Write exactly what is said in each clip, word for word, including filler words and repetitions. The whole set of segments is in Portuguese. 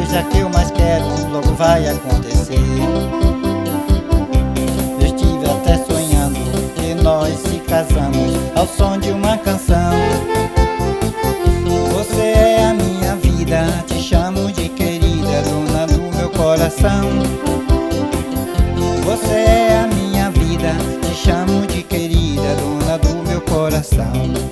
coisa que eu mais quero logo vai acontecer. Eu estive até sonhando que nós se casamos ao som de uma canção. Você é a minha vida, te chamo de querida, dona do meu coração. Você é a minha vida, te chamo de querida, dona do meu coração.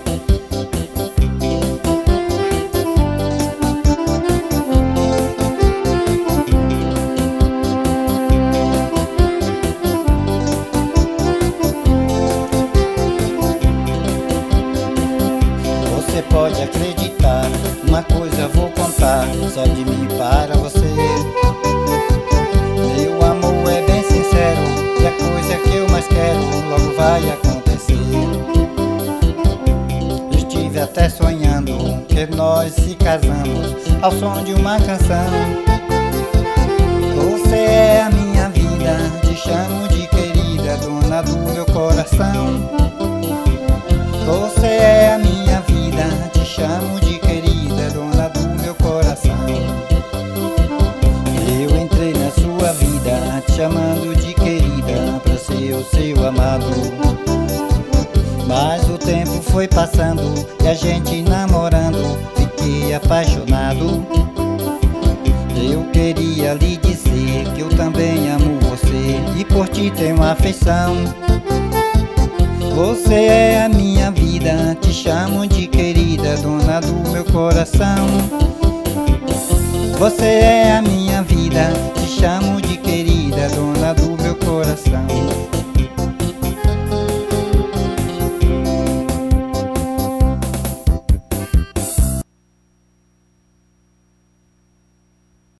Você pode acreditar, uma coisa vou contar, só de mim para você. Meu amor é bem sincero, e a coisa que eu mais quero logo vai acontecer. Eu estive até sonhando que nós se casamos ao som de uma canção. Você é a minha vida, te chamo de querida, dona do meu coração. Você é a minha vida, te chamo de querida, dona do meu coração. Eu entrei na sua vida, te chamando de querida, pra ser o seu amado. Mas o tempo foi passando e a gente namorando, fiquei apaixonado. Eu queria lhe dizer que eu também amo você e por ti tenho afeição. Você é a minha vida, te chamo de querida, dona do meu coração. Você é a minha vida, te